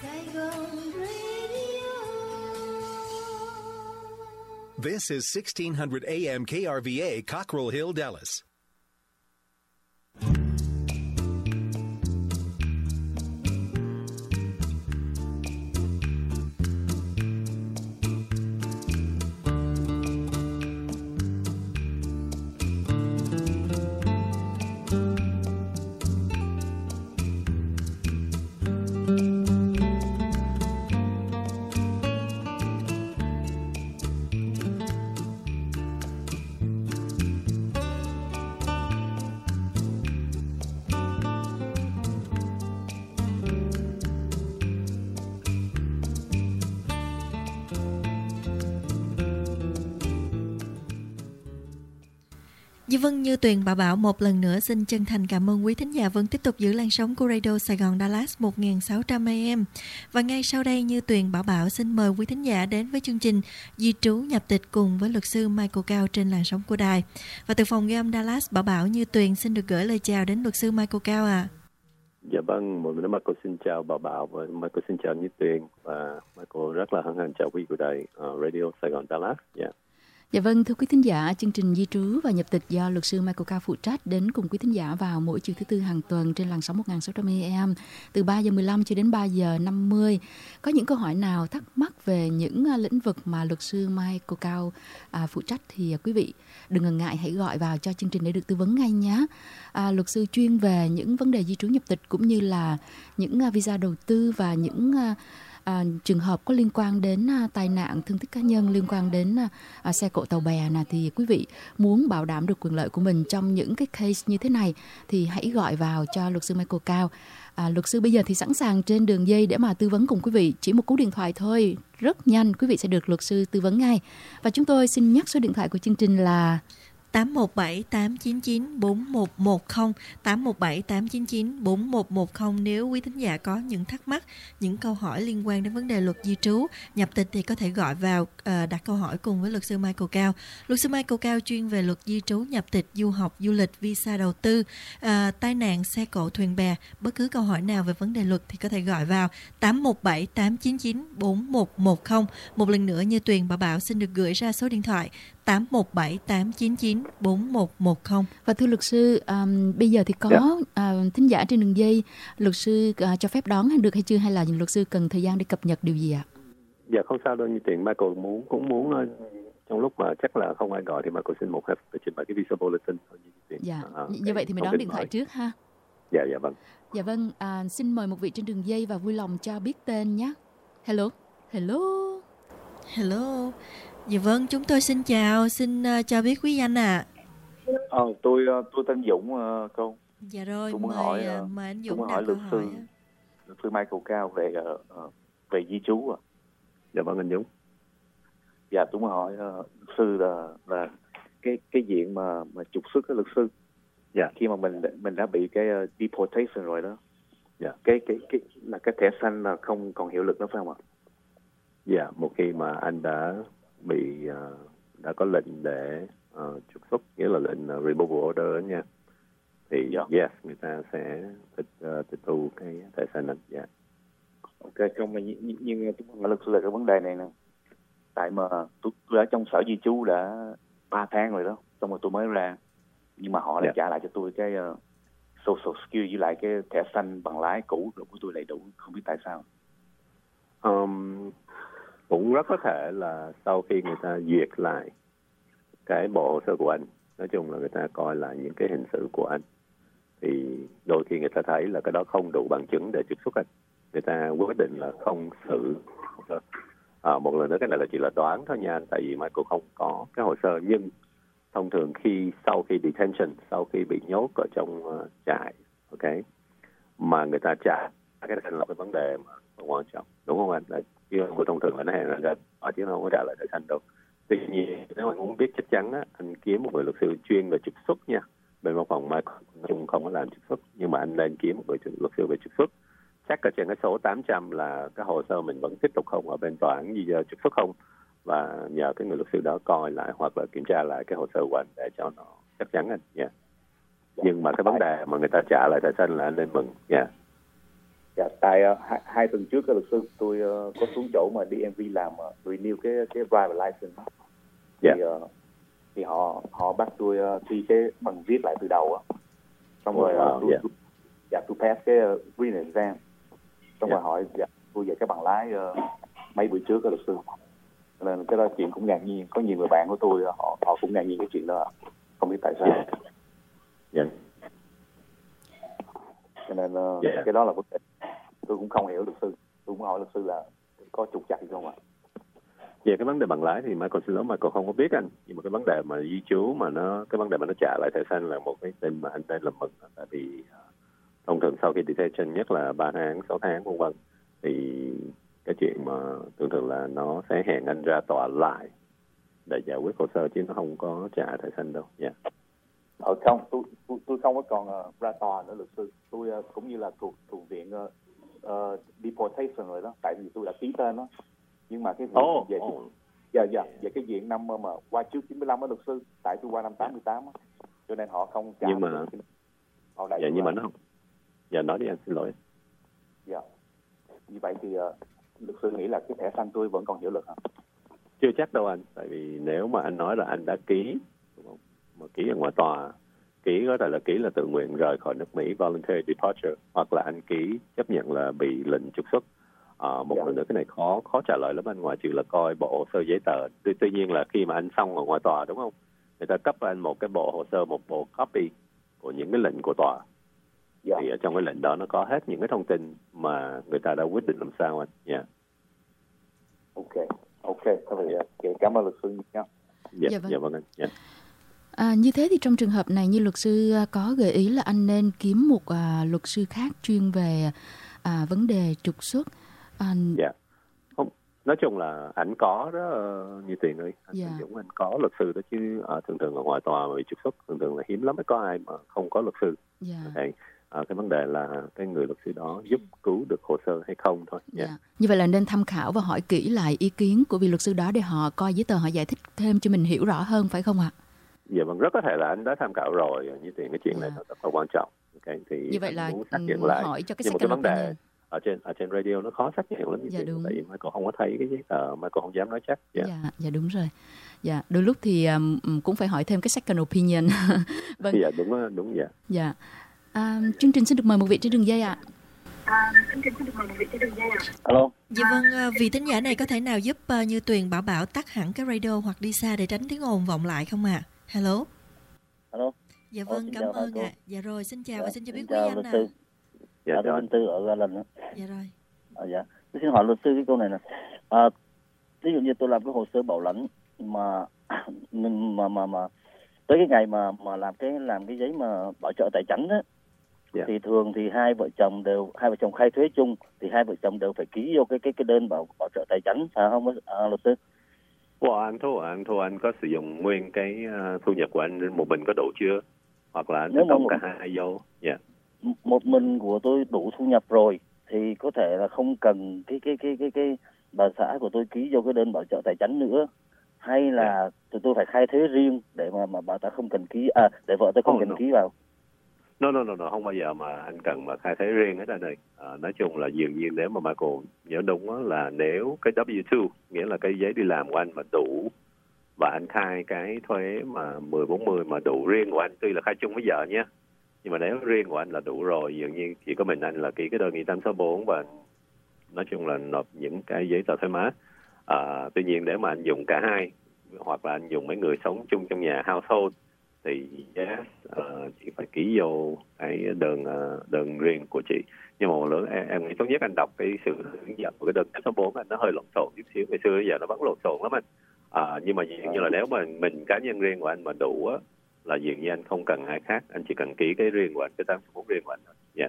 This is 1600 AM KRVA, Cockrell Hill, Dallas. Dạ vâng, Như Tuyền Bảo Bảo một lần nữa xin chân thành cảm ơn quý thính giả vẫn tiếp tục giữ làn sóng của Radio Sài Gòn Dallas 1600 AM. Và ngay sau đây Như Tuyền Bảo Bảo xin mời quý thính giả đến với chương trình Di trú nhập tịch cùng với luật sư Michael Cao trên làn sóng của đài. Và từ phòng ghi âm Dallas, Bảo Bảo Như Tuyền xin được gửi lời chào đến luật sư Michael Cao ạ. Dạ vâng, một lần nữa Michael xin chào Bảo Bảo và Michael xin chào Như Tuyền và Michael rất là hân hạnh chào quý của đài Radio Sài Gòn Dallas. Dạ vâng, thưa quý thính giả, chương trình Di trú và nhập tịch do luật sư Michael Cao phụ trách đến cùng quý thính giả vào mỗi chiều thứ Tư hàng tuần trên làn sóng 1600 AM từ 3 giờ 15 cho đến 3 giờ 50. Có những câu hỏi nào thắc mắc về những lĩnh vực mà luật sư Michael Cao phụ trách thì quý vị đừng ngần ngại, hãy gọi vào cho chương trình để được tư vấn ngay nhé. Luật sư chuyên về những vấn đề di trú nhập tịch cũng như là những visa đầu tư và những trường hợp có liên quan đến tai nạn, thương tích cá nhân, liên quan đến xe cộ tàu bè thì quý vị muốn bảo đảm được quyền lợi của mình trong những cái case như thế này thì hãy gọi vào cho luật sư Michael Cao. Luật sư bây giờ thì sẵn sàng trên đường dây để mà tư vấn cùng quý vị. Chỉ một cú điện thoại thôi, rất nhanh quý vị sẽ được luật sư tư vấn ngay. Và chúng tôi xin nhắc số điện thoại của chương trình là 817-899-4110, 817-899-4110. Nếu quý thính giả có những thắc mắc, những câu hỏi liên quan đến vấn đề luật di trú, nhập tịch thì có thể gọi vào đặt câu hỏi cùng với luật sư Michael Cao. Luật sư Michael Cao chuyên về luật di trú, nhập tịch, du học, du lịch, visa đầu tư, tai nạn, xe cộ, thuyền bè. Bất cứ câu hỏi nào về vấn đề luật thì có thể gọi vào 817-899-4110. Một lần nữa Như Tuyền Bảo Bảo xin được gửi ra số điện thoại 817-899-4110. Và thưa luật sư, bây giờ thì có thính giả trên đường dây, luật sư cho phép đón được hay chưa, hay là luật sư cần thời gian để cập nhật điều gì ạ? Dạ không sao đâu, Như Tuyền. Michael cũng muốn trong lúc mà chắc là không ai gọi thì Michael xin một phép trình bày cái visa bulletin thôi. Dạ, như vậy thì mình đón điện thoại trước ha. Dạ vâng. Dạ vâng, xin mời một vị trên đường dây và vui lòng cho biết tên nhé. Hello. Dạ vâng, chúng tôi xin chào, xin cho biết quý danh ạ. Tôi tên Dũng cô. Dạ rồi, tôi muốn mời anh Dũng tôi muốn đặt hỏi câu luật hỏi. sư Michael Cao về di trú ạ. Dạ vâng anh Dũng. Dạ tôi muốn hỏi luật sư là cái diện mà trục xuất cái luật sư. Dạ. Khi mà mình đã bị cái deportation rồi đó. Dạ. Cái là cái thẻ xanh là không còn hiệu lực nữa phải không ạ? Dạ, một khi mà anh đã bị đã có lệnh để trục xuất, nghĩa là lệnh removal order đó nha, thì yes, người ta sẽ tịch thu cái thẻ xanh anh. Dạ. Ok, không, nhưng tôi hỏi luật sư là cái vấn đề này nè. Tại mà tôi ở trong sở di trú đã 3 tháng rồi đó, xong rồi tôi mới ra, nhưng mà họ lại trả lại cho tôi cái social security với lại cái thẻ xanh bằng lái cũ của tôi đầy đủ, không biết tại sao. Cũng rất có thể là sau khi người ta duyệt lại cái bộ hồ sơ của anh, nói chung là người ta coi lại những cái hình sự của anh, thì đôi khi người ta thấy là cái đó không đủ bằng chứng để trục xuất anh, người ta quyết định là không xử hồ sơ. Một lần nữa cái này là chỉ là đoán thôi nha, tại vì Michael không có cái hồ sơ, nhưng thông thường sau khi detention, sau khi bị nhốt ở trong trại, ok, mà người ta trả cái này là cái vấn đề mà quan trọng, đúng không anh? Chứ của thông thường là nó hẹn ra chứ không có trả lại thẻ xanh đâu. Tuy nhiên nếu anh muốn biết chắc chắn á, anh kiếm một người luật sư chuyên về trục xuất nha. Bên văn phòng Michael chung không có làm trục xuất, nhưng mà anh nên kiếm một người luật sư về trục xuất. Chắc ở trên cái số 800 là cái hồ sơ mình vẫn tiếp tục không ở bên tòa án gì giờ trục xuất không, và nhờ cái người luật sư đó coi lại hoặc là kiểm tra lại cái hồ sơ của anh để cho nó chắc chắn anh nha. Nhưng mà cái vấn đề mà người ta trả lại thẻ xanh là anh nên mừng nha. Dạ, tại hai tuần trước luật sư tôi có xuống chỗ mà DMV làm renew cái driver license. Thì họ bắt tôi thi cái bằng viết lại từ đầu á. Xong rồi tôi pass cái written exam. Xong rồi hỏi tôi về cái bằng lái mấy bữa trước luật sư. Nên cái đó chuyện cũng ngạc nhiên. Có nhiều người bạn của tôi họ cũng ngạc nhiên cái chuyện đó, không biết tại sao. Cho nên cái đó là vấn đề tôi cũng không hiểu luật sư. Tôi cũng hỏi luật sư là có trục trặc gì không ạ? Về cái vấn đề bằng lái thì Michael xin lỗi, Michael không có biết anh. Nhưng mà cái vấn đề mà di trú mà cái vấn đề mà nó trả lại thẻ xanh là một cái tin mà anh đang làm mừng. Tại vì thông thường sau khi detention, nhất là 3 tháng, 6 tháng vân vân, thì cái chuyện mà thường là nó sẽ hẹn anh ra tòa lại để giải quyết hồ sơ, chứ nó không có trả thẻ xanh đâu. Không, tôi không có còn ra tòa nữa luật sư. Tôi cũng như là thuộc viện deportation rồi đó, tại vì tôi đã ký tên đó. Nhưng mà cái việc về cái diện năm mà qua trước 95 đó luật sư, tại tôi qua năm 88 á, cho nên họ không trả. Nhưng mà nó không. Nói đi anh, xin lỗi. Như vậy thì luật sư nghĩ là cái thẻ xanh tôi vẫn còn hiệu lực hả? Chưa chắc đâu anh, tại vì nếu mà anh nói là anh đã ký, đúng không? Mà ký ở ngoài tòa, ký có thể là ký là tự nguyện rời khỏi nước Mỹ, voluntary departure, hoặc là anh ký chấp nhận là bị lệnh trục xuất. Một lần nữa cái này khó trả lời lắm anh, ngoài trừ là coi bộ hồ sơ giấy tờ. Tuy nhiên là khi mà anh xong ở ngoài tòa, đúng không, người ta cấp anh một cái bộ hồ sơ, một bộ copy của những cái lệnh của tòa. Thì ở trong cái lệnh đó nó có hết những cái thông tin mà người ta đã quyết định làm sao anh. Ok, cảm ơn luật sư nha. Dạ vâng anh. Như thế thì trong trường hợp này, như luật sư có gợi ý là anh nên kiếm một luật sư khác chuyên về vấn đề trục xuất. Không, nói chung là anh có đó, như Tiền ơi, anh Dũng, anh có luật sư đó chứ. Thường ở ngoài tòa mà bị trục xuất thường là hiếm lắm mới có ai mà không có luật sư. Cái vấn đề là cái người luật sư đó giúp cứu được hồ sơ hay không thôi. Như vậy là nên tham khảo và hỏi kỹ lại ý kiến của vị luật sư đó để họ coi giấy tờ, họ giải thích thêm cho mình hiểu rõ hơn, phải không ạ? Dạ vâng, rất có thể là anh đã tham khảo rồi. Như Tiền, cái chuyện này rất là quan trọng. Thì như vậy là muốn xác nhận lại. hỏi cho cái nhưng mà cái vấn đề ở trên radio nó khó xác nhận lắm. Tại vì Michael không có thấy cái giấy tờ, Michael không dám nói chắc. Dạ đúng rồi. Đôi lúc thì cũng phải hỏi thêm cái second opinion. Vâng. Đúng. Chương trình xin được mời một vị trên đường dây ạ. Alo. Dạ vâng, vị thính giả này có thể nào giúp Như Tuyền bảo tắt hẳn cái radio hoặc đi xa để tránh tiếng ồn vọng lại không ạ? Hello. Dạ vâng, cảm ơn ạ. Dạ rồi, xin chào và xin cho biết quý danh ạ. Tôi Minh Tư ở Ga Linh đó. Dạ rồi. Tôi xin hỏi luật sư cái câu này nè. Ví dụ như tôi làm cái hồ sơ bảo lãnh mà tới cái ngày mà làm cái giấy mà bảo trợ tài chính á, thì thường thì hai vợ chồng khai thuế chung, thì hai vợ chồng đều phải ký vô cái đơn bảo trợ tài chính, phải không luật sư? Anh có sử dụng nguyên cái thu nhập của anh một mình có đủ chưa? Hoặc là anh cộng cả hai vô? Một mình của tôi đủ thu nhập rồi thì có thể là không cần cái bà xã của tôi ký vô cái đơn bảo trợ tài chính nữa, hay là tụi tôi phải khai thuế riêng để mà bà ta không cần ký, để vợ tôi không cần ký vào? No, không bao giờ mà anh cần mà khai thuế riêng hết anh ơi. Nói chung là dường như nếu mà Michael nhớ đúng đó, là nếu cái W2, nghĩa là cái giấy đi làm của anh mà đủ và anh khai cái thuế mà 1040 mà đủ riêng của anh, tuy là khai chung với vợ nhé, nhưng mà nếu riêng của anh là đủ rồi, dường như chỉ có mình anh là ký cái đơn nghị 864 và nói chung là nộp những cái giấy tờ thuế má. Tuy nhiên nếu mà anh dùng cả hai, hoặc là anh dùng mấy người sống chung trong nhà household, thì chị phải ký vô cái đơn riêng của chị. Nhưng mà một lượng em nghĩ tốt nhất anh đọc cái sự hướng dẫn của cái đơn số 4 anh, nó hơi lộn xộn chút xíu. Ngày xưa giờ nó vẫn lộn xộn lắm anh. Nhưng mà dường như là nếu mà mình cá nhân riêng của anh mà đủ á, là dường như anh không cần ai khác, anh chỉ cần ký cái riêng của anh, cái 864 riêng của anh thôi.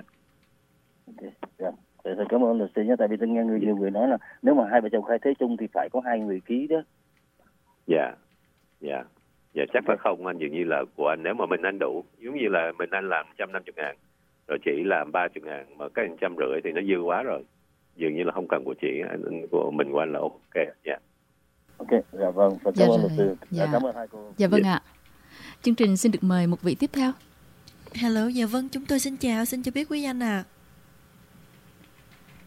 Thì cảm ơn luật sư nhé, tại vì tôi nghe nhiều người nói là nếu mà hai vợ chồng khai thuế chung thì phải có hai người ký đó. Dạ chắc là không anh, dường như là của anh nếu mà mình anh đủ, giống như là mình anh làm 150.000 rồi chị làm 30.000 mà cái 150 thì nó dư quá rồi, dường như là không cần của chị, của mình của anh là ok. Ok, dạ vâng, cảm ơn luật sư. Cảm ơn hai cô. Dạ vâng ạ. Chương trình xin được mời một vị tiếp theo. Hello, dạ vâng, chúng tôi xin chào, xin cho biết quý danh ạ.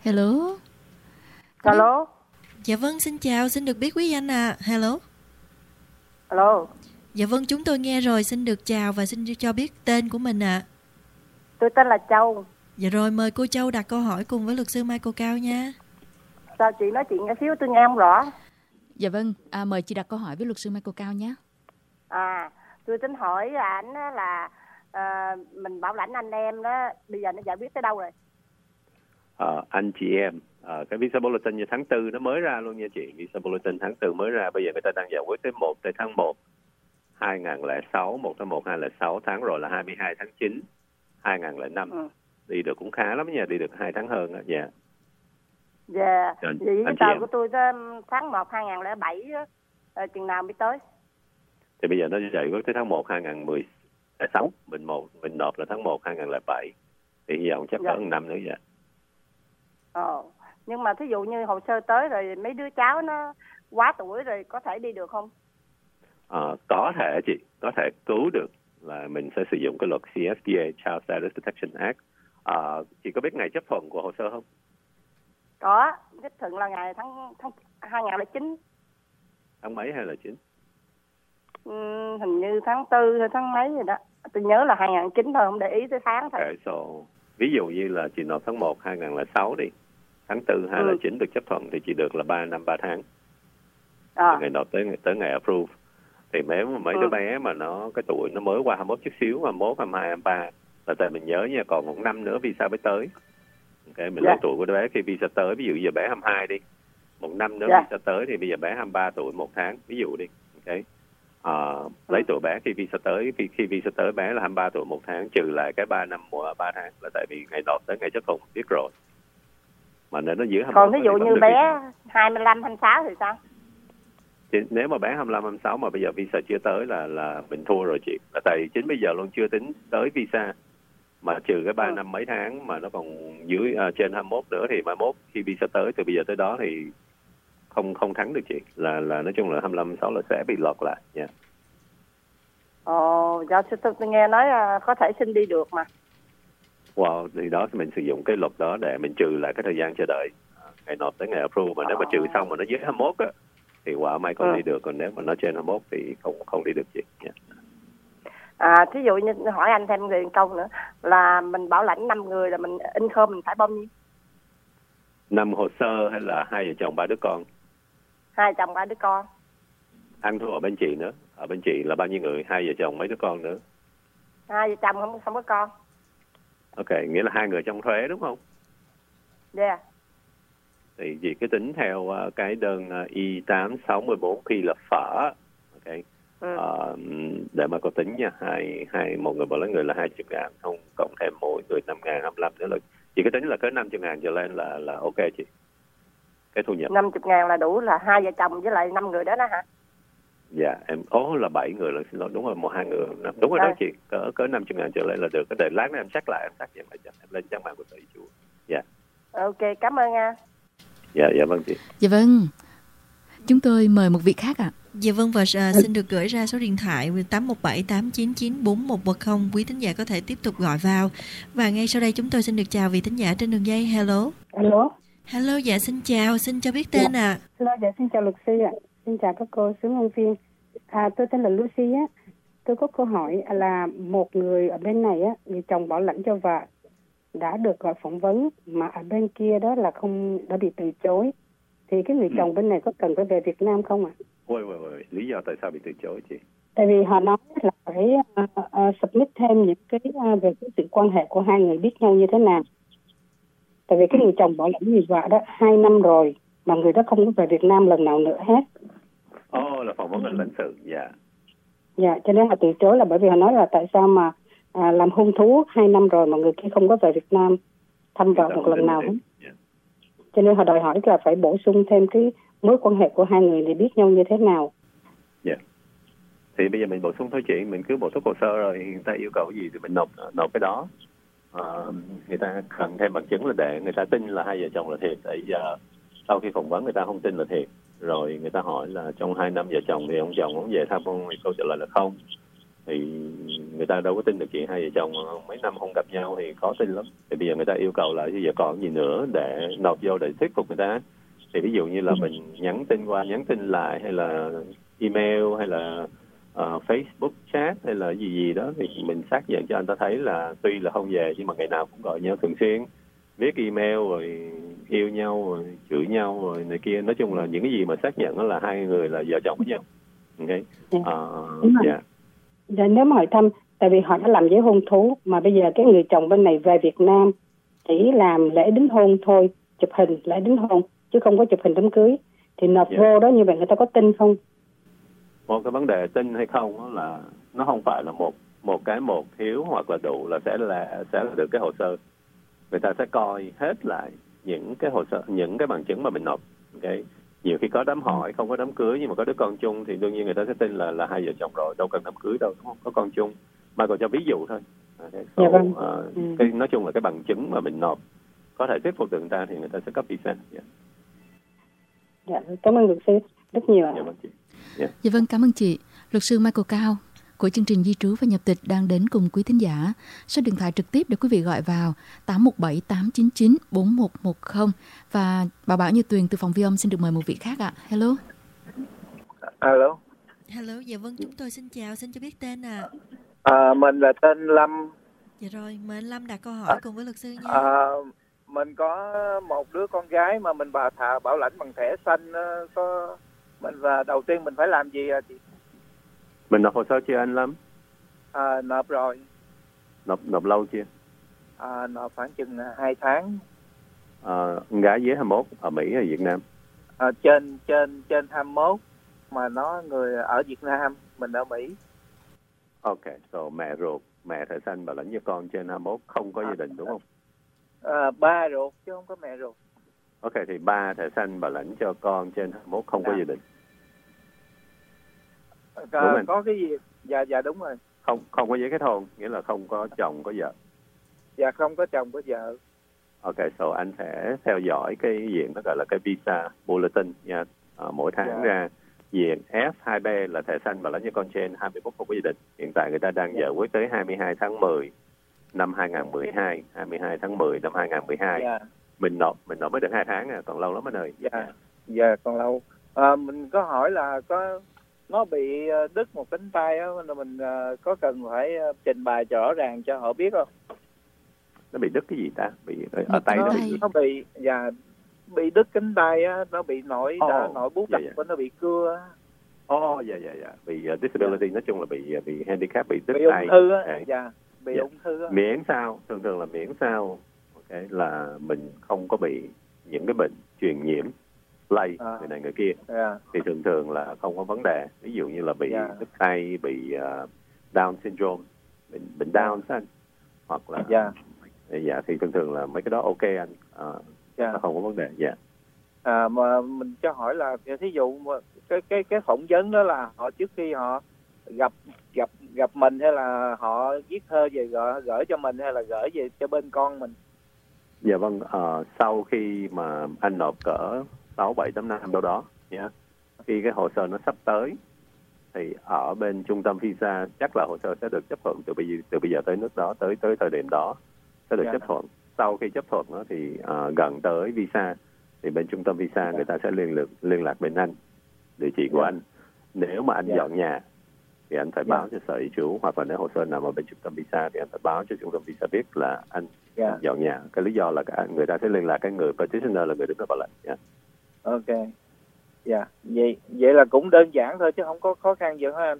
Hello. Alo. Dạ vâng, xin chào, xin được biết quý danh ạ. Hello. Alo. Dạ vâng, chúng tôi nghe rồi, xin được chào và xin cho biết tên của mình ạ. Tôi tên là Châu. Dạ rồi, mời cô Châu đặt câu hỏi cùng với luật sư Michael Cao nha. Sao chị nói chuyện chút xíu tôi nghe không rõ. Dạ vâng, mời chị đặt câu hỏi với luật sư Michael Cao nhé. Tôi tính hỏi ảnh là mình bảo lãnh anh em đó, bây giờ nó giải quyết tới đâu rồi? Anh chị em, cái visa bulletin như tháng 4 nó mới ra luôn nha chị. Visa bulletin tháng 4 mới ra, bây giờ người ta đang giải quyết tới 1 tháng 1 2006, 1 tháng 1 2006, tháng rồi là 22 tháng 9 2005. Đi được cũng khá lắm nha, đi được 2 tháng hơn á. Dạ. Dạ. Vậy cái tờ của tôi tháng 1 2007 chừng nào mới tới? Thì bây giờ nó giải quyết tới tháng 1 2016, mình nộp là tháng 1 2007. Thì hy vọng chắc có 1 năm nữa. Dạ. Nhưng mà thí dụ như hồ sơ tới rồi mấy đứa cháu nó quá tuổi rồi có thể đi được không? Có thể chị, có thể cứu được, là mình sẽ sử dụng cái luật CSPA, Child Status Protection Act. Chị có biết ngày chấp thuận của hồ sơ không? Có, chấp thuận là ngày tháng 2009. Tháng mấy hay là 9? Hình như tháng 4 hay tháng mấy rồi đó. Tôi nhớ là 2009 thôi, không để ý tới tháng thôi. Okay, so, ví dụ như là chị nộp tháng 1 2006 đi, tháng 4 2009 được chấp thuận thì chị được là 3 năm 3 tháng. Ngày nộp tới ngày approve. Thì nếu mà mấy đứa bé mà nó cái tuổi nó mới qua 21 chút xíu, 21, 22, 23, là tại mình nhớ nha, còn 1 năm nữa visa mới tới. Okay, mình lấy tuổi của đứa bé khi visa tới, ví dụ giờ bé 22 đi, 1 năm nữa visa tới thì bây giờ bé 23 tuổi 1 tháng, ví dụ đi. Okay. Lấy tuổi bé khi visa tới, khi visa tới bé là 23 tuổi 1 tháng, trừ lại cái 3 năm 3 tháng, là tại vì ngày nộp tới ngày chấp thuận biết rồi. Mà nếu nó dưới 21. Còn ví dụ như bé 25, 26 thì sao? Thì nếu mà bé 25, 26 mà bây giờ visa chưa tới là mình thua rồi chị. Là tại chính bây giờ luôn chưa tính tới visa, mà trừ cái 3 năm mấy tháng mà nó còn dưới trên 21 nữa, thì 21 khi visa tới từ bây giờ tới đó thì không thắng được chị. Là nói chung là 25, 26 là sẽ bị lọt lại nha. Do tôi nghe nói có thể xin đi được mà. Wow, thì đó mình sử dụng cái luật đó để mình trừ lại cái thời gian chờ đợi ngày nộp tới ngày approve. Mà nếu mà trừ xong mà nó dưới 21 á thì quả may còn đi được, còn nếu mà nó trên 21 thì không đi được chị. Yeah. Thí dụ như hỏi anh thêm một câu nữa là mình bảo lãnh 5 người là mình income mình phải bao nhiêu? 5 hồ sơ hay là 2 vợ chồng 3 đứa con? 2 chồng 3 đứa con. Ăn thua ở bên chị nữa. Ở bên chị là bao nhiêu người? 2 vợ chồng mấy đứa con nữa? 2 vợ chồng không có con. Ok, nghĩa là 2 người trong thuế đúng không? Yeah. Thì chị cứ tính theo cái đơn I-864 khi là phở. Ok. Để mà có tính nha, một người bảo lãnh người là 20.000, không cộng thêm mỗi người 5.000, 25 nữa là chị cứ tính là cỡ 50.000 trở lên là ok chị. Cái thu nhập 50.000 là đủ, là 2 vợ chồng với lại 5 người đó hả? Dạ, em là 7 người là xin lỗi, đúng rồi, 1-2 người, đúng rồi đó chị, cỡ 50.000 trở lên là được. Cái để lát nữa em chắc lại, em lên trang mạng của tỷ chủ. Dạ. Ok, cảm ơn nha. Dạ vâng chị. Dạ vâng. Chúng tôi mời một vị khác ạ. Dạ vâng, và xin được gửi ra số điện thoại 817-899-4110. Quý thính giả có thể tiếp tục gọi vào. Và ngay sau đây chúng tôi xin được chào vị thính giả trên đường dây. Hello. Hello, dạ xin chào, xin cho biết tên ạ. Dạ, xin chào luật sư ạ. Xin chào các cô xuống ngôn viên. Tôi tên là Lucy á. Tôi có câu hỏi là một người ở bên này á, người chồng bảo lãnh cho vợ đã được gọi phỏng vấn, mà ở bên kia đó là đã bị từ chối. Thì cái người chồng bên này có cần phải về Việt Nam không ạ? Ôi, lý do tại sao bị từ chối chị? Tại vì họ nói là phải submit thêm những cái về cái sự quan hệ của hai người biết nhau như thế nào. Tại vì cái người chồng bảo lãnh người vợ đó 2 năm rồi mà người đó không có về Việt Nam lần nào nữa hết. Là phỏng vấn lãnh sự, dạ. Dạ, cho nên họ từ chối là bởi vì họ nói là tại sao mà làm hôn thú 2 năm rồi mà người kia không có về Việt Nam thăm vợ một lần nào hết. Cho nên họ đòi hỏi là phải bổ sung thêm cái mối quan hệ của hai người để biết nhau như thế nào. Dạ. Thì bây giờ mình bổ sung thôi chị, mình cứ bổ sung hồ sơ rồi người ta yêu cầu gì thì mình nộp cái đó. Người ta cần thêm bằng chứng là để người ta tin là hai vợ chồng là thiệt. Tại giờ sau khi phỏng vấn người ta không tin là thiệt, rồi người ta hỏi là trong 2 năm vợ chồng thì ông chồng không về thăm không, thì câu trả lời là không, thì người ta đâu có tin được chuyện hai vợ chồng mấy năm không gặp nhau thì khó tin lắm. Thì bây giờ người ta yêu cầu là bây giờ còn gì nữa để nộp vô để thuyết phục người ta. Thì ví dụ như là mình nhắn tin qua nhắn tin lại, hay là email, hay là Facebook chat, hay là gì đó, thì mình xác nhận cho anh ta thấy là tuy là không về nhưng mà ngày nào cũng gọi nhau thường xuyên, viết email rồi yêu nhau rồi chửi nhau rồi này kia. Nói chung là những cái gì mà xác nhận đó là hai người là vợ chồng với nhau. Okay. Dạ, nếu mà hỏi thăm, tại vì họ đã làm giấy hôn thú mà bây giờ cái người chồng bên này về Việt Nam chỉ làm lễ đính hôn thôi, chụp hình lễ đính hôn chứ không có chụp hình đám cưới, thì nộp vô đó như vậy người ta có tin không? Một cái vấn đề tin hay không đó là nó không phải là một thiếu hoặc là đủ là sẽ được cái hồ sơ. Người ta sẽ coi hết lại những cái hồ sơ, những cái bằng chứng mà mình nộp. Okay. Nhiều khi có đám hỏi không có đám cưới nhưng mà có đứa con chung thì đương nhiên người ta sẽ tin là hai vợ chồng rồi, đâu cần đám cưới đâu, đúng không? Có con chung. Mà còn cho ví dụ thôi. Dạ vâng. Cái nói chung là cái bằng chứng mà mình nộp có thể thuyết phục được người ta thì người ta sẽ cấp visa. Dạ, cảm ơn luật sư rất nhiều ạ. Dạ vâng chị. Dạ vâng, cảm ơn chị. Luật sư Michael Cao của chương trình Di trú và nhập tịch đang đến cùng quý thính giả. Số điện thoại trực tiếp để quý vị gọi vào 817 899 4110. Và bà Bảo Như Tuyền từ phòng Vi âm xin được mời một vị khác ạ. Hello. Alo. Hello, dạ vâng, chúng tôi xin chào, xin cho biết tên ạ. Mình là tên Lâm. Dạ rồi, mời anh Lâm đặt câu hỏi cùng với luật sư nha. Mình có một đứa con gái mà mình bảo lãnh bằng thẻ xanh, có mình và đầu tiên mình phải làm gì chị? Mình nộp hồ sơ chưa anh Lâm? Nộp rồi. Nộp lâu chưa? Nộp khoảng chừng 2 tháng. Gái dưới 21 ở Mỹ hay Việt Nam? Trên 21 mà nó người ở Việt Nam, mình ở Mỹ. Ok, so mẹ ruột, mẹ thẻ xanh bảo lãnh cho con trên 21 không có gia đình đúng không? Ba ruột chứ không có mẹ ruột. Ok, thì ba thẻ xanh bảo lãnh cho con trên 21 không có gia đình. Có cái gì? Dạ đúng rồi. Không có giấy kết hôn, nghĩa là không có chồng có vợ. Dạ không có chồng có vợ. Ok, so anh sẽ theo dõi cái diện nó gọi là cái visa bulletin nha. Mỗi tháng ra diện F2B là thẻ xanh bảo lãnh cho con trên 21 không có gia đình. Hiện tại người ta đang giải quyết tới 22 tháng 10 năm 2012, 22 tháng 10 năm 2012. Mình nộp mới được 2 tháng còn lâu lắm anh ơi. Dạ còn lâu. Mình có hỏi là nó bị đứt một cánh tay á, mình có cần phải trình bày rõ ràng cho họ biết không? Nó bị đứt cái gì ta? Bị ở tay nó bị đứt cánh tay á, nó bị nổi bút đập nó bị cưa. Dạ. Bị disability, nói chung là bị handicap, bị đứt tay. Bị ung thư á. Bị ung thư á. Miễn sao, thường là miễn sao là mình không có bị những cái bệnh truyền nhiễm lây người này người kia thì thường là không có vấn đề. Ví dụ như là bị đứt tay, bị Down syndrome, bệnh Down anh, hoặc là thì thường là mấy cái đó ok anh, nó không có vấn đề. Mà mình cho hỏi là thí dụ cái phỏng vấn đó là họ trước khi họ gặp mình, hay là họ viết thơ về gửi cho mình, hay là gửi về cho bên con mình? Dạ vâng, sau khi mà anh nộp cỡ 6-7 năm đâu đó nhé, khi cái hồ sơ nó sắp tới thì ở bên trung tâm visa chắc là hồ sơ sẽ được chấp thuận từ bây giờ tới nước đó, tới thời điểm đó sẽ được chấp thuận. Sau khi chấp thuận đó thì gần tới visa thì bên trung tâm visa người ta sẽ liên lạc bên anh, địa chỉ của anh. Nếu mà anh dọn nhà thì anh phải báo cho sở di trú, hoặc là nếu hồ sơ nằm ở bên trung tâm visa thì anh phải báo cho trung tâm visa biết là anh dọn nhà. Cái lý do là người ta sẽ liên lạc cái người petitioner, là người đứng ra bảo lãnh. Ok. Vậy là cũng đơn giản thôi chứ không có khó khăn gì hả anh?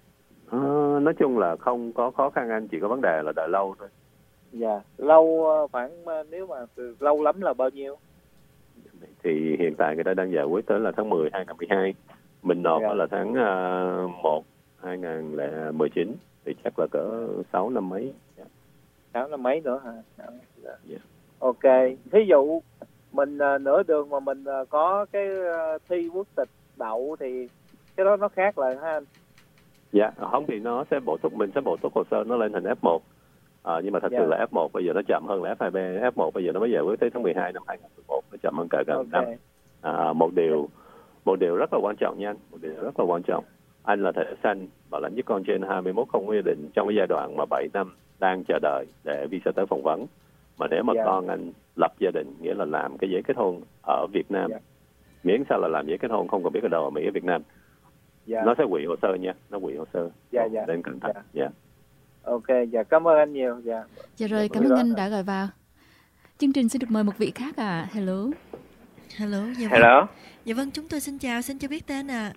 Nói chung là không có khó khăn anh, chỉ có vấn đề là đợi lâu thôi. Lâu khoảng, nếu mà lâu lắm là bao nhiêu? Thì hiện tại người ta đang giải quyết tới là tháng 10 2012. Mình nộp là tháng 1 2019 thì chắc là cỡ 6 năm mấy. 6 năm mấy nữa hả? Ok. Thí dụ mình nửa đường mà mình có cái thi quốc tịch đậu thì cái đó nó khác lại hả anh? Không thì nó sẽ mình sẽ bổ túc hồ sơ nó lên thành F1. Nhưng mà thật sự là F1 bây giờ nó chậm hơn là F2B. F1 bây giờ nó mới giải quyết tới tháng 12 năm 2011, nó chậm hơn cả gần năm. Một điều rất là quan trọng nha anh, một điều rất là quan trọng. anh là thợ xanh, bảo lãnh với con trên 21 không có gia đình trong cái giai đoạn mà 7 năm đang chờ đợi để visa tới phỏng vấn. Mà nếu mà con anh lập gia đình, nghĩa là làm cái giấy kết hôn ở Việt Nam, miễn sao là làm giấy kết hôn không cần biết ở đâu, ở Mỹ, ở Việt Nam, nó sẽ hủy hồ sơ nha, nó hủy hồ sơ. Nên cẩn thận. Ok, cảm ơn anh nhiều. Dạ rồi, cảm ơn anh đã gọi vào. Chương trình xin được mời một vị khác ạ. Hello. Hello. Dạ vâng, chúng tôi xin chào, xin cho biết tên ạ.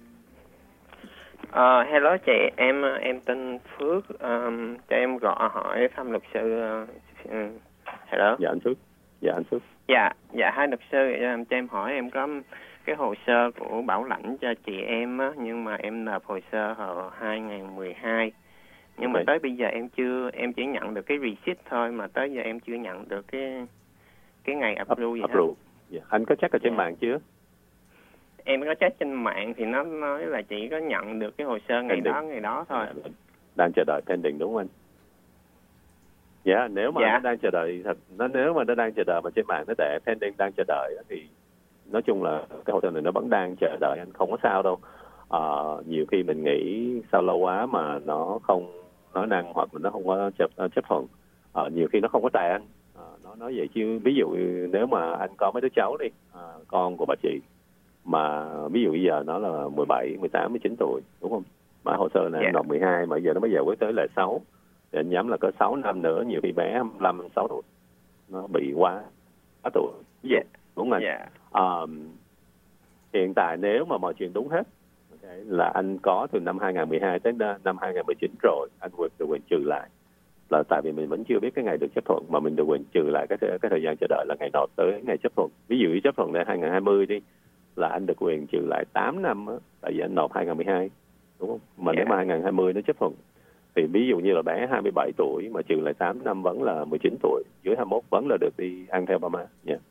Hello chị, em tên Phước, cho em gọi hỏi thăm luật sư. Hello. Dạ anh Phước. Dạ hai luật sư, cho em hỏi, em có cái hồ sơ của bảo lãnh cho chị em á, nhưng mà em nộp hồ sơ hồi 2012. Nhưng mà tới bây giờ em chỉ nhận được cái receipt thôi, mà tới giờ em chưa nhận được cái ngày approve gì hết. Anh có check ở trên mạng chưa? Em có check trên mạng thì nó nói là chỉ có nhận được cái hồ sơ ngày đó thôi. Đang chờ đợi pending đúng không anh? Nếu mà nó đang chờ đợi nếu mà nó đang chờ đợi mà trên mạng nó để pending đang chờ đợi thì nói chung là cái hồ sơ này nó vẫn đang chờ đợi, anh không có sao đâu. Nhiều khi mình nghĩ sao lâu quá mà nó không nói năng hoặc là nó không có chấp thuận. Nhiều khi nó không có tài anh. Nó nói vậy chứ ví dụ nếu mà anh có mấy đứa cháu đi, con của bà chị mà ví dụ bây giờ nó là 17, 18, 19 tuổi đúng không? Mà hồ sơ này nộp 12 mà giờ nó mới giải quyết tới là 6. Thì anh nhắm là có 6 năm nữa, nhiều khi bé 25, 6 tuổi nó bị quá tuổi. Đúng không anh? Hiện tại nếu mà mọi chuyện đúng hết là anh có từ năm 2012 tới năm 2019 rồi, anh được quyền trừ lại. Là tại vì mình vẫn chưa biết cái ngày được chấp thuận, mà mình được quyền trừ lại cái thời gian chờ đợi là ngày nộp tới ngày chấp thuận. Ví dụ như chấp thuận đến 2020 đi, là anh được quyền trừ lại 8 năm á, tại vì anh nộp 2012 đúng không? Mà nếu mà 2020 nó chấp thuận thì ví dụ như là bé 27 tuổi mà trừ lại 8 năm vẫn là 19 tuổi, dưới 21 vẫn là được đi ăn theo ba má.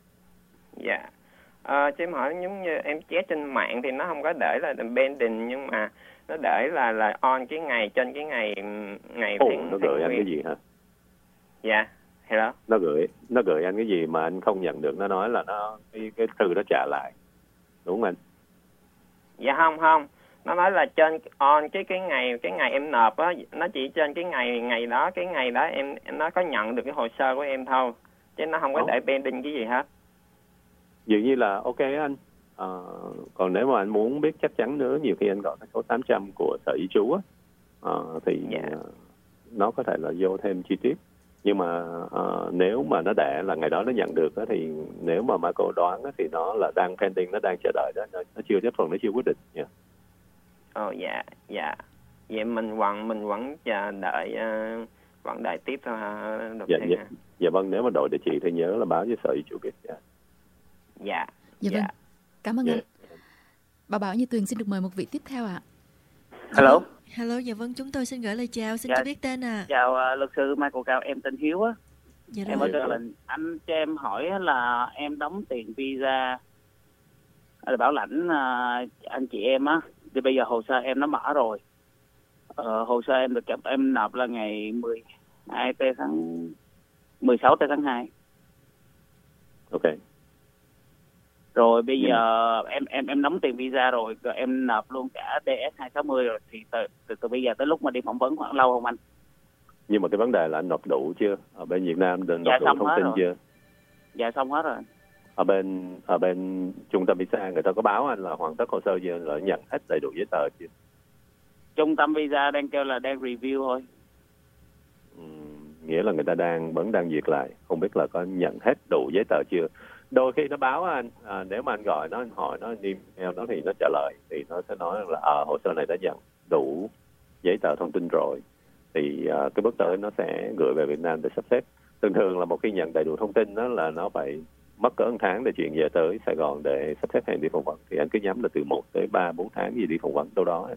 Chứ em hỏi, giống như em check trên mạng thì nó không có để là pending, nhưng mà nó để là on cái ngày, trên cái ngày tháng. Nó gửi anh cái gì hả? Hello. Nó gửi anh cái gì mà anh không nhận được, nó nói là nó cái thư đó trả lại. Đúng không anh? Không. Nó nói là trên on cái ngày em nộp á, nó chỉ trên cái ngày đó, cái ngày đó em nó có nhận được cái hồ sơ của em thôi, chứ nó không có để pending cái gì hết. Dường như là ok anh. Còn nếu mà anh muốn biết chắc chắn nữa, nhiều khi anh gọi cái số 800 của Sở Di trú á, thì nó có thể là vô thêm chi tiết. Nhưng mà nếu mà nó đã là ngày đó nó nhận được á, thì nếu mà Marco đoán á, thì nó là đang pending, nó đang chờ đợi đó, nó chưa chấp thuận, nó chưa quyết định. Vậy mình vẫn chờ đợi, vẫn đợi tiếp thôi hả? Dạ vâng, nếu mà đổi địa chỉ thì nhớ là báo với Sở Di trú biết. Dạ vâng, cảm ơn anh. Bà Bảo Như Tuyền xin được mời một vị tiếp theo ạ. Hello, dạ vâng, chúng tôi xin gửi lời chào, xin cho biết tên ạ. Chào luật sư Michael Cao, em tên Hiếu á. Em ở đây là anh cho em hỏi là em đóng tiền visa bảo lãnh anh chị em á, thì bây giờ hồ sơ em nó mở rồi. Hồ sơ em được em nộp là ngày 16 tháng 2. Ok. Rồi bây giờ em đóng tiền visa rồi em nộp luôn cả DS 260 rồi, thì từ bây giờ tới lúc mà đi phỏng vấn khoảng lâu không anh? Nhưng mà cái vấn đề là anh nộp đủ chưa? Ở bên Việt Nam nộp đủ thông tin chưa? Dạ xong hết rồi. Ở bên trung tâm visa người ta có báo anh là hoàn tất hồ sơ chưa, là nhận hết đầy đủ giấy tờ chưa? Trung tâm visa đang kêu là đang review thôi. Nghĩa là người ta vẫn đang duyệt lại, không biết là có nhận hết đủ giấy tờ chưa. Đôi khi nó báo anh, nếu mà anh gọi nó, anh hỏi nó, email nó thì nó trả lời, thì nó sẽ nói là hồ sơ này đã nhận đủ giấy tờ thông tin rồi, thì cái bước tới nó sẽ gửi về Việt Nam để sắp xếp. Thường là một khi nhận đầy đủ thông tin đó là nó phải mất cỡ 1 tháng để chuyển về tới Sài Gòn để sắp xếp hẹn đi phỏng vấn, thì anh cứ nhắm là từ 1 tới 3-4 tháng gì đi phỏng vấn đâu đó.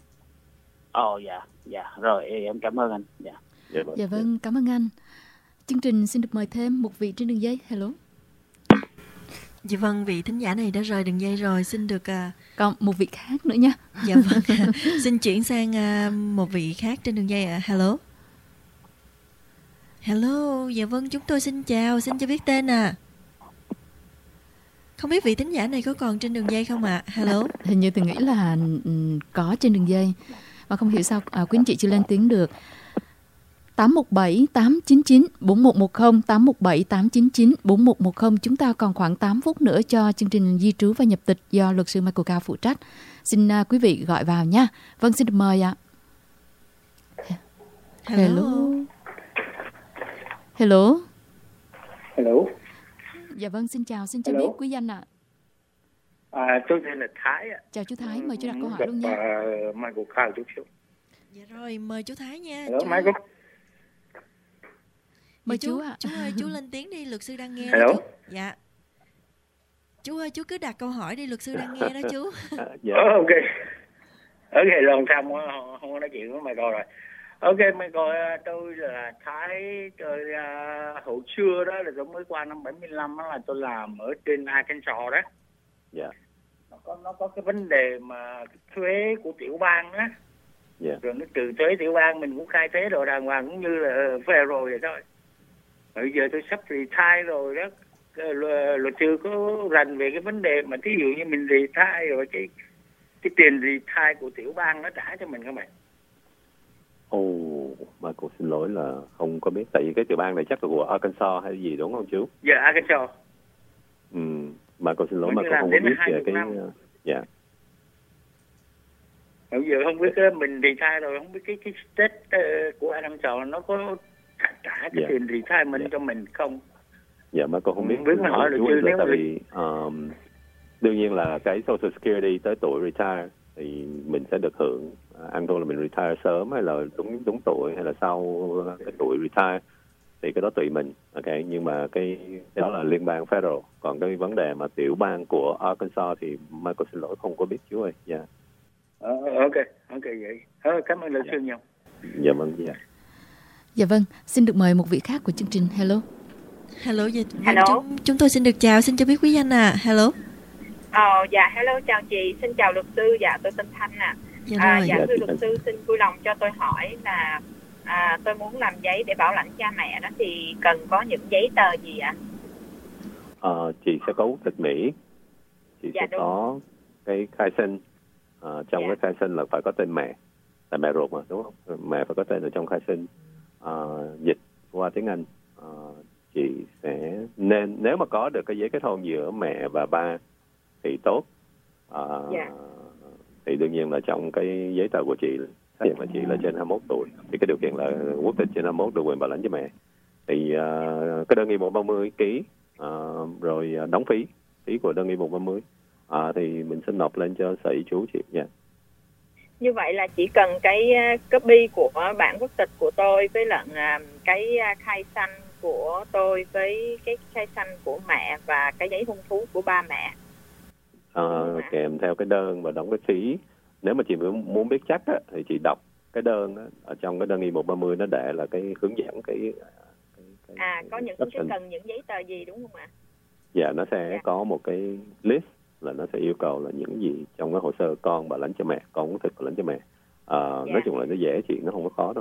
Rồi em cảm ơn anh. Dạ vâng, cảm ơn anh. Chương trình xin được mời thêm một vị trên đường dây. Hello. Dạ vâng, vị thính giả này đã rời đường dây rồi, xin được còn một vị khác nữa nha. Dạ vâng. Xin chuyển sang một vị khác trên đường dây ạ. Hello, dạ vâng, chúng tôi xin chào, xin cho biết tên ạ. Không biết vị thính giả này có còn trên đường dây không ạ? Hello. Hình như tôi nghĩ là có trên đường dây. Mà không hiểu sao quý anh chị chưa lên tiếng được. 817 899 4110, 817 899 4110. Chúng ta còn khoảng 8 phút nữa cho chương trình di trú và nhập tịch do luật sư Michael Cao phụ trách. Xin quý vị gọi vào nha. Vâng, xin được mời ạ. Hello. Hello. Hello. Dạ vâng, xin chào, xin cho biết quý danh ạ. Tôi tên là Thái ạ. Chào chú Thái, mời chú đặt câu hỏi luôn nha. Michael Cao chút xíu. Dạ rồi, mời chú Thái nha. Hello, Michael. Mời chú ạ. Chú ơi, chú lên tiếng đi, luật sư đang nghe. Hello. Đó, chú. Dạ. Chú ơi, chú cứ đặt câu hỏi đi, luật sư đang nghe đó chú. Dạ. Ok. Ok, lần sau không có nói chuyện với Michael rồi. Ok, Michael, tôi là Thái. Tôi hồi xưa đó là tôi mới qua năm 75 đó là tôi làm ở trên Arkansas đó. Dạ. Nó có cái vấn đề mà thuế của tiểu bang đó. Dạ. Rồi nó trừ thuế tiểu bang, mình cũng khai thuế đồ đàng hoàng cũng như là federal vậy thôi. Bây giờ tôi sắp retire rồi đó. Luật sư có rành về cái vấn đề mà thí dụ như mình retire rồi cái tiền retire của tiểu bang nó trả cho mình không ạ? Mà cô xin lỗi là không có biết, tại vì cái tiểu bang này chắc là của Arkansas hay gì đúng không chú? Dạ, Arkansas. Mà cô xin lỗi mà cô không có biết về cái... Dạ. Bây giờ không biết mình retire rồi, không biết cái state của Arkansas nó có trả cái tiền retirement cho mình không? Dạ, mà cô không biết. Biết mà hỏi luật sư nếu tại vì đương nhiên là cái Social Security tới tuổi retire thì mình sẽ được hưởng, ăn thua là mình retire sớm hay là đúng tuổi hay là sau cái tuổi retire thì cái đó tùy mình. Ok, nhưng mà cái đó là liên bang federal, còn cái vấn đề mà tiểu bang của Arkansas thì Michael xin lỗi không có biết chú ơi. Dạ. Ok vậy. Cảm ơn luật sư nhiều. Dạ vâng. Dạ. Dạ vâng, xin được mời một vị khác của chương trình. Hello. Hello. Hello. Chúng tôi xin được chào, xin cho biết quý danh à. Hello. Dạ hello, chào chị, xin chào luật sư. Dạ tôi tên Thanh ạ. Dạ thưa luật sư, xin vui lòng cho tôi hỏi là tôi muốn làm giấy để bảo lãnh cha mẹ đó thì cần có những giấy tờ gì ạ? Chị sẽ có quốc tịch Mỹ. Chị sẽ đúng. Có cái khai sinh. Trong cái khai sinh là phải có tên mẹ, là mẹ ruột mà đúng không? Mẹ phải có tên ở trong khai sinh. Dịch qua tiếng Anh. Chị sẽ nên, nếu mà có được cái giấy kết hôn giữa mẹ và ba thì tốt. Thì đương nhiên là trong cái giấy tờ của chị xác nhận là chị là trên 21 tuổi thì cái điều kiện là quốc tịch trên 21 được quyền bảo lãnh cho mẹ. Thì cái đơn nghị 130 ký rồi đóng phí của đơn nghị 130 thì mình sẽ nộp lên cho sở di trú chị nha. Như vậy là chỉ cần cái copy của bản quốc tịch của tôi với lại cái khai sanh của tôi với cái khai sanh của mẹ và cái giấy hôn thú của ba mẹ. Kèm theo cái đơn và đóng cái phí. Nếu mà chị muốn biết chắc á, thì chị đọc cái đơn á, ở trong cái đơn nghị 130 nó để là cái hướng dẫn cái có những cái cần những giấy tờ gì đúng không ạ? Dạ, nó sẽ có một cái list là nó sẽ yêu cầu là những gì trong cái hồ sơ con bảo lãnh cho mẹ, con cũng thực bảo lãnh cho mẹ. Nói chung là nó dễ chị, nó không có khó đâu.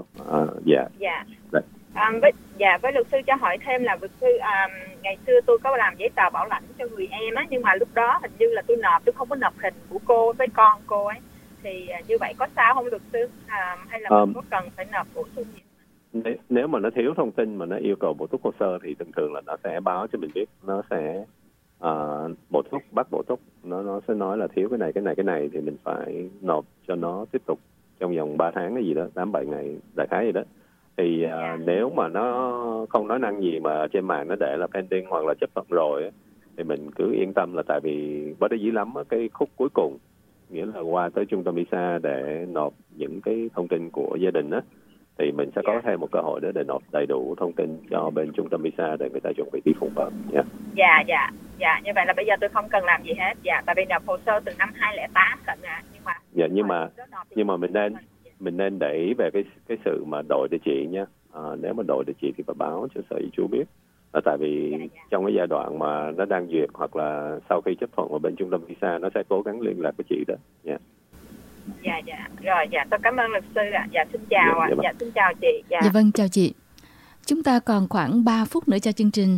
Với luật sư cho hỏi thêm là luật sư ngày xưa tôi có làm giấy tờ bảo lãnh cho người em á, nhưng mà lúc đó hình như là tôi không có nộp hình của cô với con cô ấy, thì như vậy có sao không luật sư, hay là mình có cần phải nộp bổ sung gì? Nếu mà nó thiếu thông tin mà nó yêu cầu bổ túc hồ sơ thì thường thường là nó sẽ báo cho mình biết, nó sẽ bắt bổ túc, nó sẽ nói là thiếu cái này thì mình phải nộp cho nó tiếp tục trong vòng 3 tháng cái gì đó, 8-7 ngày đại khái gì đó. Thì nếu mà nó không nói năng gì mà trên mạng nó để là pending hoặc là chấp thuận rồi á, thì mình cứ yên tâm là tại vì bất đắc dĩ lắm á, cái khúc cuối cùng nghĩa là qua tới trung tâm visa để nộp những cái thông tin của gia đình á, thì mình sẽ có thêm một cơ hội để nộp đầy đủ thông tin cho bên trung tâm visa để người ta chuẩn bị đi phỏng vấn nha. Dạ, như vậy là bây giờ tôi không cần làm gì hết. Dạ, tại vì nộp hồ sơ từ năm 2008 tận nhưng mà mình nên để ý về cái sự mà đổi địa chỉ nha. Nếu mà đổi địa chỉ thì phải báo cho sở di trú biết. Là tại vì trong cái giai đoạn mà nó đang duyệt hoặc là sau khi chấp thuận ở bên trung tâm visa nó sẽ cố gắng liên lạc với chị đó nha. Rồi, tôi cảm ơn luật sư ạ. Dạ xin chào ạ. Dạ xin chào chị. Dạ vâng, chào chị. Chúng ta còn khoảng 3 phút nữa cho chương trình.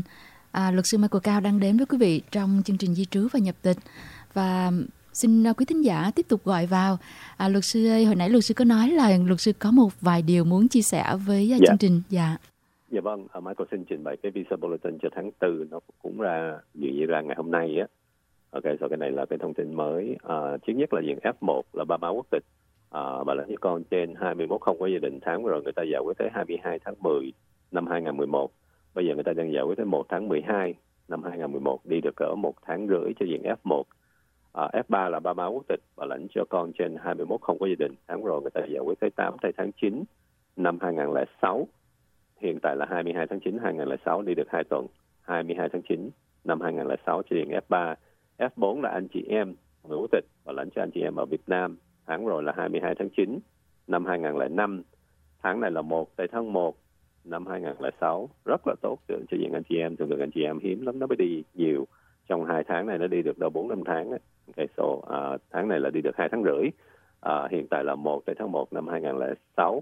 Luật sư Michael Cao đang đến với quý vị trong chương trình Di trú và nhập tịch. Và xin quý thính giả tiếp tục gọi vào. Luật sư ơi, hồi nãy luật sư có nói là luật sư có một vài điều muốn chia sẻ với chương trình. Dạ vâng, Michael xin trình bày cái visa bulletin cho tháng 4, nó cũng ra dường như ra ngày hôm nay á. Ok, rồi cái này là cái thông tin mới. Trước nhất là diện F1 là ba báo quốc tịch. Bà là những con trên 21 không có gia đình, tháng rồi người ta giải quyết tới 22 tháng 10 năm 2011. Bây giờ người ta đang giải quyết tới 1 tháng 12 năm 2011, đi được cỡ 1 tháng rưỡi cho diện F1. F3 là ba báo quốc tịch, bà lãnh cho con trên 21 không có gia đình, tháng rồi người ta giải quyết tới 8 tháng 9 năm 2006. Hiện tại là 22 tháng 9 2006, đi được 2 tuần, 22 tháng 9 năm 2006 cho diện F3. F4 là anh chị em người quốc tịch, bà lãnh cho anh chị em ở Việt Nam, tháng rồi là 22 tháng 9 năm 2005. Tháng này là 1 tháng 1 năm 2006, rất là tốt cho diện anh chị em. Thường thường anh chị em hiếm lắm nó mới đi nhiều. Trong 2 tháng này nó đi được đâu 4-5 tháng. Okay, so, tháng này là đi được 2 tháng rưỡi. Hiện tại là 1 tháng 1 năm 2006.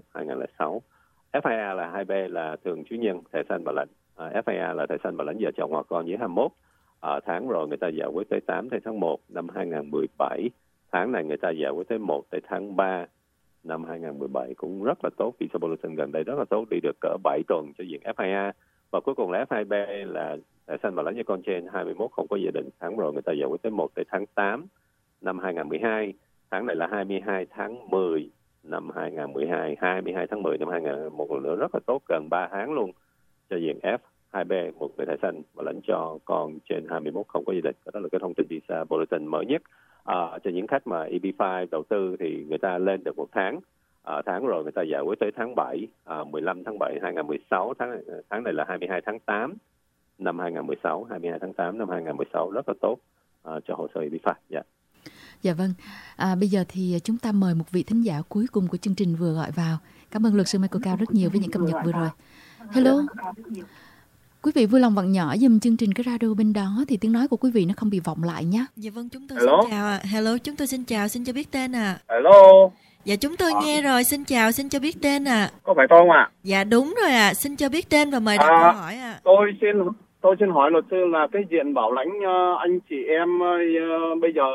FIA là 2B là thường trú nhân, thẻ xanh bà lãnh. FIA là thẻ xanh bà lãnh vợ chồng hoặc con dưới 21. Tháng rồi người ta giải quyết tới 8 tháng 1 năm 2017. Tháng này người ta giải quyết tới 1 tháng 3 năm 2017, cũng rất là tốt. Visa bulletin gần đây rất là tốt, đi được cỡ 7 tuần cho diện FIA. Và cuối cùng là F2B là thẻ xanh bà lãnh cho con trên 21 không có gia đình, tháng rồi người ta giải quyết tới 1 tháng 8 năm 2012. Tháng này là 22 tháng 10 năm 2012, 22 tháng 10 năm 2011, một lần nữa rất là tốt, gần 3 tháng luôn cho diện F2B, một người thẻ xanh và lãnh cho con trên 21 không có gia đình. Đó là cái thông tin visa bulletin mới nhất. Cho những khách mà EB5 đầu tư thì người ta lên được 1 tháng. Tháng rồi người ta giải quyết tới tháng 7, 15 tháng 7 2016, tháng này là 22 tháng 8 năm 2016, 22 tháng 8 năm 2016, rất là tốt cho hồ sơ EB5. Dạ vâng, bây giờ thì chúng ta mời một vị thính giả cuối cùng của chương trình vừa gọi vào. Cảm ơn luật sư Michael Cao rất nhiều với những cập nhật vừa rồi. Hello. Quý vị vui lòng vặn nhỏ giùm chương trình cái radio bên đó thì tiếng nói của quý vị nó không bị vọng lại nhé. Dạ vâng, chúng tôi xin chào ạ. Hello, chúng tôi xin chào, xin cho biết tên ạ. Hello. Dạ chúng tôi nghe rồi, xin chào, xin cho biết tên ạ. Có phải tôi không ạ? Dạ đúng rồi ạ, xin cho biết tên và mời đặt câu hỏi ạ. Tôi xin hỏi luật sư là cái diện bảo lãnh anh chị em bây giờ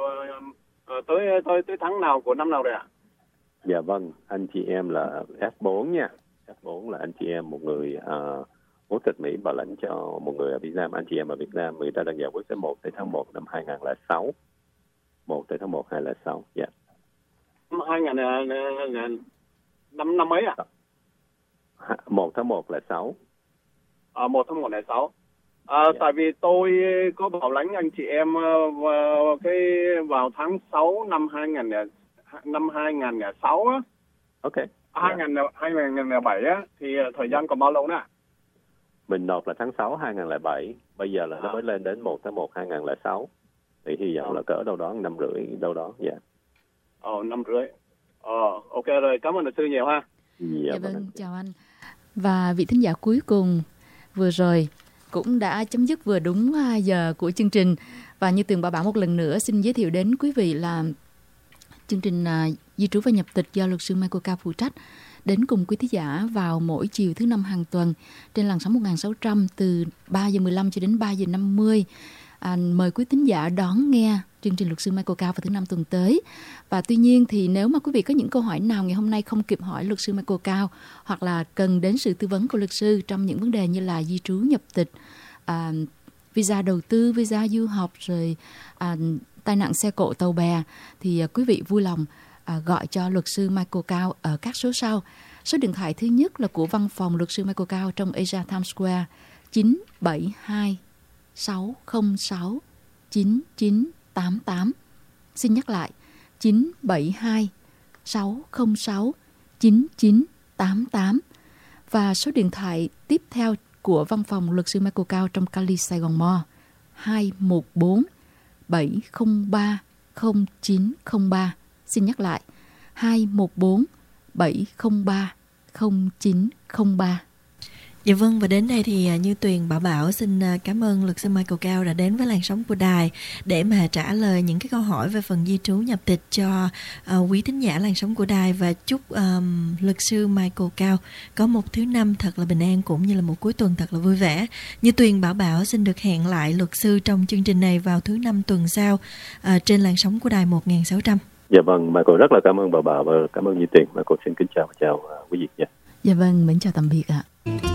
tới tháng nào của năm nào rồi ạ? Dạ vâng, anh chị em là F4 nha. F4 là anh chị em một người quốc tịch Mỹ bảo lãnh cho một người ở Việt Nam, anh chị em ở Việt Nam, người ta đang giải quyết tới 1 tháng 1 năm 2006. 1 tháng 1 2006, dạ. 2000 năm mấy ạ? 1 tháng 1 là 6. 1 tháng 1 là 6. Tại vì tôi có bảo lãnh anh chị em vào tháng 6 năm 2006 á. Ok. 2007 á, thì thời gian còn bao lâu nữa? Mình nộp là tháng 6 2007, bây giờ là nó mới lên đến 1 tháng 1 2006. Thì hy vọng là cỡ đâu đó 5 rưỡi đâu đó, dạ. 5 rưỡi. Ok rồi, cảm ơn luật sư nhiều ha. Dạ vâng, chào anh. Và vị thính giả cuối cùng vừa rồi cũng đã chấm dứt vừa đúng giờ của chương trình. Và như Tường bảo một lần nữa xin giới thiệu đến quý vị là chương trình Di trú và nhập tịch do luật sư Michael Cao phụ trách đến cùng quý thính giả vào mỗi chiều thứ 5 hàng tuần trên làn sóng 1600 từ 3:15 cho đến 3:50. Mời quý thính giả đón nghe chương trình luật sư Michael Cao vào thứ 5 tuần tới. Và tuy nhiên thì nếu mà quý vị có những câu hỏi nào ngày hôm nay không kịp hỏi luật sư Michael Cao hoặc là cần đến sự tư vấn của luật sư trong những vấn đề như là di trú nhập tịch, visa đầu tư, visa du học, rồi tai nạn xe cộ tàu bè, thì quý vị vui lòng gọi cho luật sư Michael Cao ở các số sau. Số điện thoại thứ nhất là của văn phòng luật sư Michael Cao trong Asia Times Square 972 606 9988. Xin nhắc lại 972 606 9988. Và số điện thoại tiếp theo của văn phòng luật sư Michael Cao trong Cali, Sài Gòn Mall 214 703 0903. Xin nhắc lại 214 703 0903. Dạ vâng, và đến đây thì Như Tuyền Bảo xin cảm ơn luật sư Michael Cao đã đến với làn sóng của đài để mà trả lời những cái câu hỏi về phần di trú nhập tịch cho quý thính giả làn sóng của đài, và chúc luật sư Michael Cao có một thứ năm thật là bình an cũng như là một cuối tuần thật là vui vẻ. Như Tuyền Bảo xin được hẹn lại luật sư trong chương trình này vào thứ năm tuần sau trên làn sóng của đài 1600. Dạ vâng, Michael rất là cảm ơn Bảo và cảm ơn Như Tuyền. Michael xin kính chào quý vị nha. Dạ vâng, mến chào tạm biệt ạ.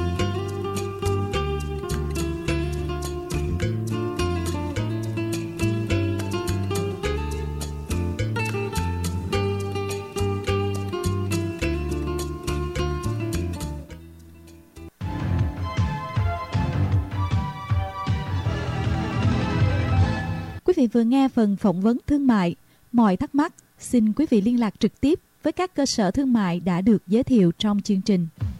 Quý vị vừa nghe phần phỏng vấn thương mại. Mọi thắc mắc, xin quý vị liên lạc trực tiếp với các cơ sở thương mại đã được giới thiệu trong chương trình.